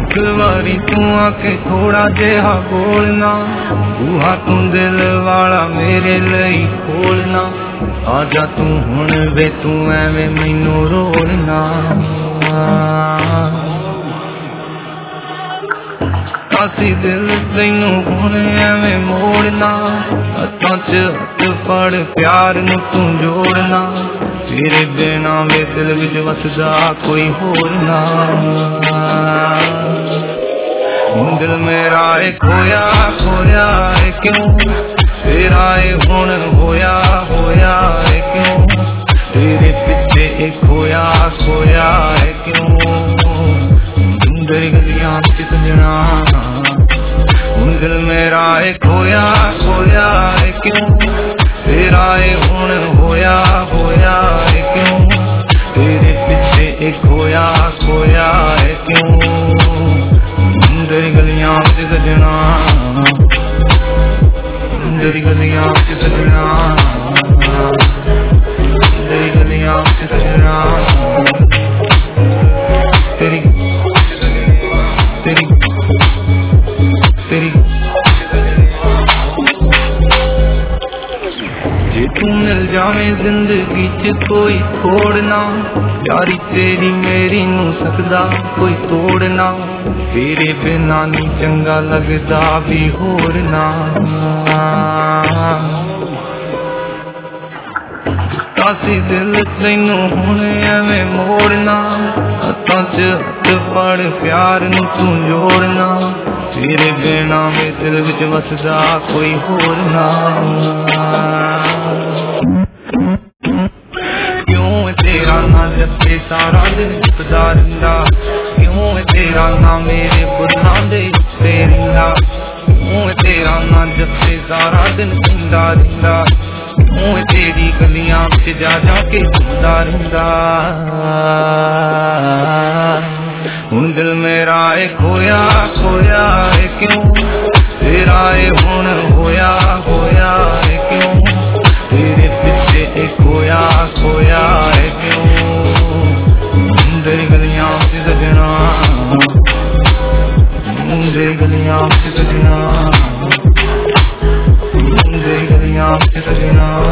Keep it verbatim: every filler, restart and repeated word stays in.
एक बारी तू आके थोड़ा जिहा बोलना, बूहा तू दिल वाला मेरे लिए खोलना। आजा तू हुण वे तू एवें मैनू रोलना। कासी दिल तैनू हुण एवें मोड़ना, हत्थां च हत्थ फड़ प्यार नू तू जोड़ना। तेरे बिना वे दिल विच वसदा कोई होर ना। दिल मेरा ए खोया खोया है क्यों, तेरा ए हुण होया होया है क्यों। तेरे पीछे ए खोया खोया है क्यों। सुंदर गलियां च सजना, दिल मेरा ए खोया खोया है क्यों। तेरा ए हुण होया होया है क्यों। तेरे पीछे ए खोया खोया है क्यों। सुंदर गलियां च सजना, सुंदर गलियां च सजना, सुंदर गलियां च सजना। तेरी तेरी तेरी जे तू मिल जावे जिंदगी च कोई छोड़ना, यारी तेरी मेरी नू सकदा कोई तोड़ना। तेरे बिना नी चंगा लगदा भी होर ना। कासी दिल तैनू हुण एवें मोड़ना, हत्थां च हत्थ फड़ प्यार नू तू जोड़ना। तेरे बिना वे दिल विच वसदा कोई होर ना। क्यों तेरा ना जपे सारा दिन जपदा रहिंदा, क्यों तेरा ना मेरे बुल्लां दे उत्ते रहिंदा। क्यों तेरा ना जपे सारा दिन जिंदा रहिंदा, क्यों तेरी गलियां विच जा जा के घूमदा रहिंदा। हुण दिल मेरा ए खोया खोया है क्यों। तेरा ए हुण होया होया है क्यों। तेरे पीछे ए खोया खोया है क्यों। सुंदर गलियां च सजना, सुंदर गलियां च सजना, सुंदर गलियां च सजना।